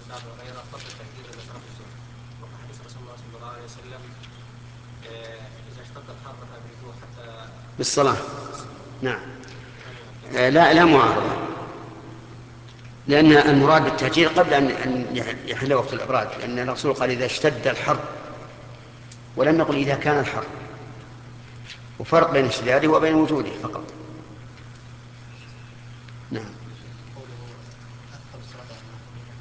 أبي هريرة فضل التهجير إلى صلاة الظهر، وفي حديث رسول الله صلى الله عليه وسلم إذا اشتد الحر فأبردوه حتى بالصلاة. نعم. لا معارضة، لأن المراد بالتهجير قبل أن يحل وقت الإبراد، لأن الرسول قال إذا اشتد الحر، ولم نقل إذا كان الحر، وفرق بين اشتداده وبين وجوده فقط. نعم.